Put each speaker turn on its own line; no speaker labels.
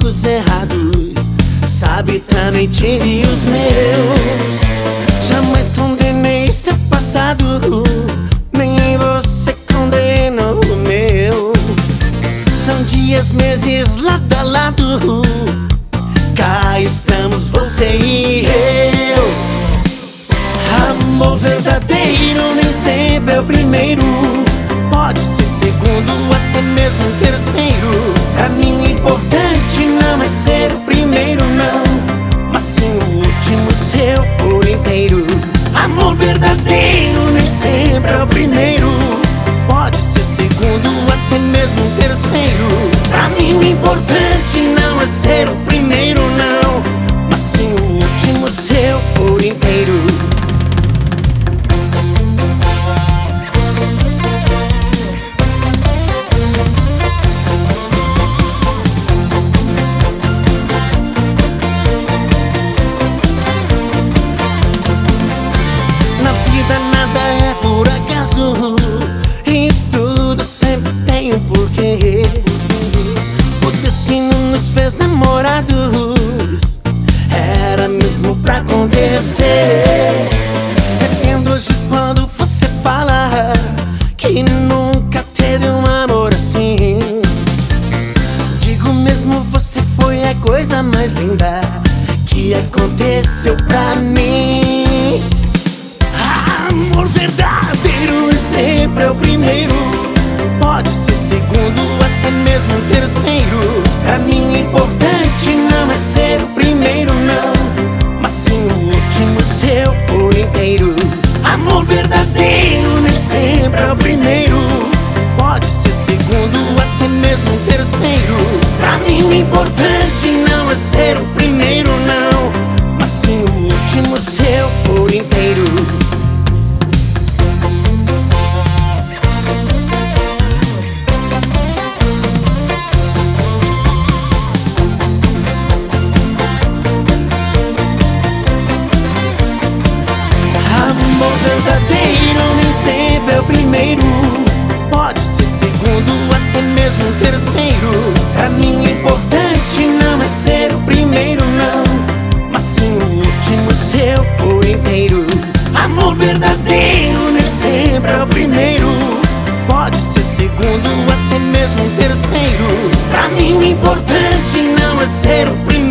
motivos errados. Sabe, também tive os meus. Jamais condenei seu passado, nem você condenou o meu. São dias, meses lado a lado, cá estamos você e eu. Amor verdadeiro nem sempre é o primeiro, pode ser segundo, até mesmo terceiro. Pra mim o importante não é ser o primeiro, não, mas sim o último, seu por inteiro. Amor verdadeiro nem sempre é o primeiro, pode ser segundo, até mesmo terceiro. Pra mim o importante não é ser o primeiro, não, mas sim o último, seu por inteiro. Nada é por acaso e tudo sempre tem um porquê. O destino nos fez namorados, era mesmo pra acontecer. Entendo hoje quando você fala que nunca teve um amor assim. Digo mesmo, você foi a coisa mais linda que aconteceu pra mim. Amor verdadeiro é sempre é o primeiro, pode ser segundo, até mesmo terceiro. Pra mim o importante não é ser o primeiro, não, mas sim o último, seu por inteiro. Amor verdadeiro nem sempre é o primeiro, pode ser segundo, até mesmo terceiro. Pra mim o importante não é ser o primeiro, não, mas sim o último, seu por inteiro. Amor verdadeiro nem sempre é o primeiro, pode ser segundo, até mesmo terceiro. Pra mim o importante não é ser o primeiro, não, mas sim o último, seu por inteiro. Amor verdadeiro nem sempre é o primeiro, pode ser segundo, até mesmo terceiro. Pra mim o importante não é ser o primeiro,